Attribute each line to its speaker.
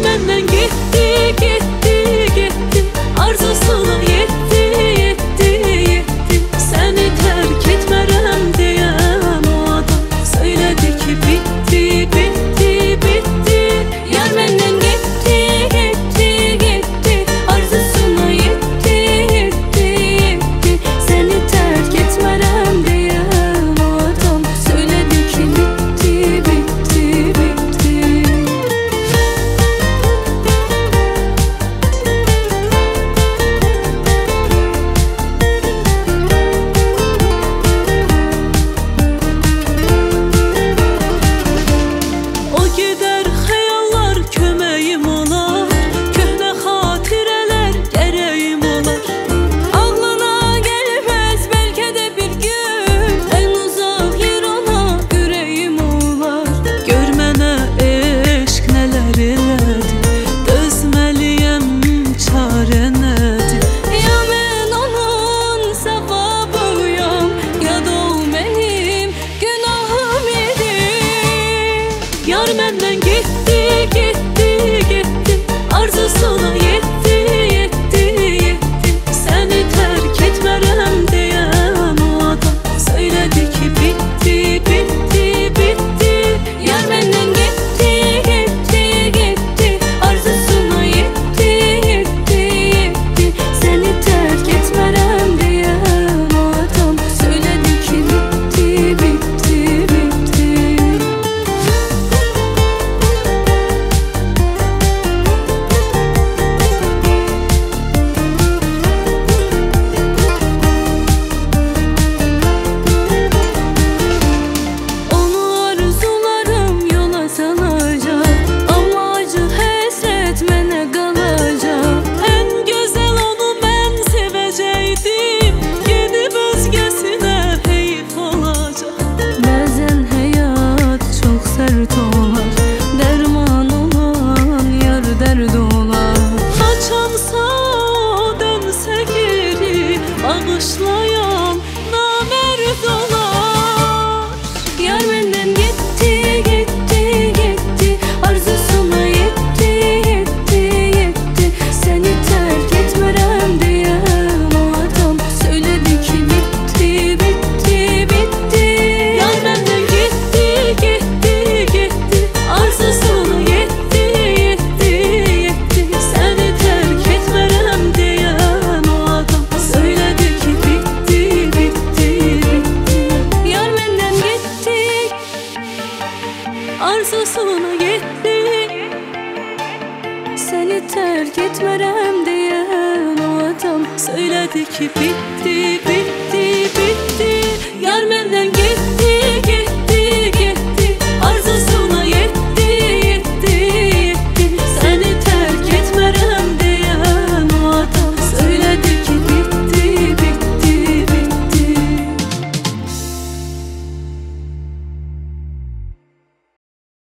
Speaker 1: menden gitti, gitti, gitti. Arzusuna yetti, yetti, yetti. Seni terk etmerem diyen o adam söyledi ki bitti, bitti, bitti. Yar menden gitti, gitti, gitti. Arzusuna yetti, yetti, yetti. Seni terk etmerem diyen o adam söyledi ki bitti, bitti, bitti. O gider hayallar köməyim olar, köhnə xatirələr gərəyim olar. Ağlına gəlməz bəlkə də bir gün, ən uzaq yer ona ürəyim olar. Gör mənə eşq nələr elədi, dözməliyəm çarə nədir? Ya mən onun savabıyam, ya da o mənim günahım idi. Yar məndən getdi, getdi, getdi. Arzusuna yetti, yetti, yetti. Səni tərk etmərəm deyən o adam söylədi ki bitti, bitti, bitti. Yar məndən getdi, getdi, getdi. Arzusuna yetti, yetti, yetti. Səni tərk etmərəm deyən o adam söylədi ki bitti, bitti, bitti. Onu arzularım yola salacak, ama acı həsrət mənə qalacaq. Ən gözəl onu mən sevəcəkdim, gedib özgəsinə heyf olacaq. Bəzən həyat çox sərt olar, dərman olan yar dərd olar. Haçansa o dönsə geri, bağışlayan namərd olar. Yar məndən getdi, getdi, getdi. Arzusuna yetti, yetti, yetti. Səni tərk etmərəm deyən o adam söylədi ki bitti, bitti, bitti. Yar məndən getdi, getdi, getdi. Arzusuna yetti, yetti, yetti. Səni tərk etmərəm deyən o adam söylədi ki bitti, bitti, bitti. Yar məndən getdi, arzusuna yetti. Səni tərk etmərəm deyən o adam söylədi ki bitti, bitti, bitti. Yar məndən getdi.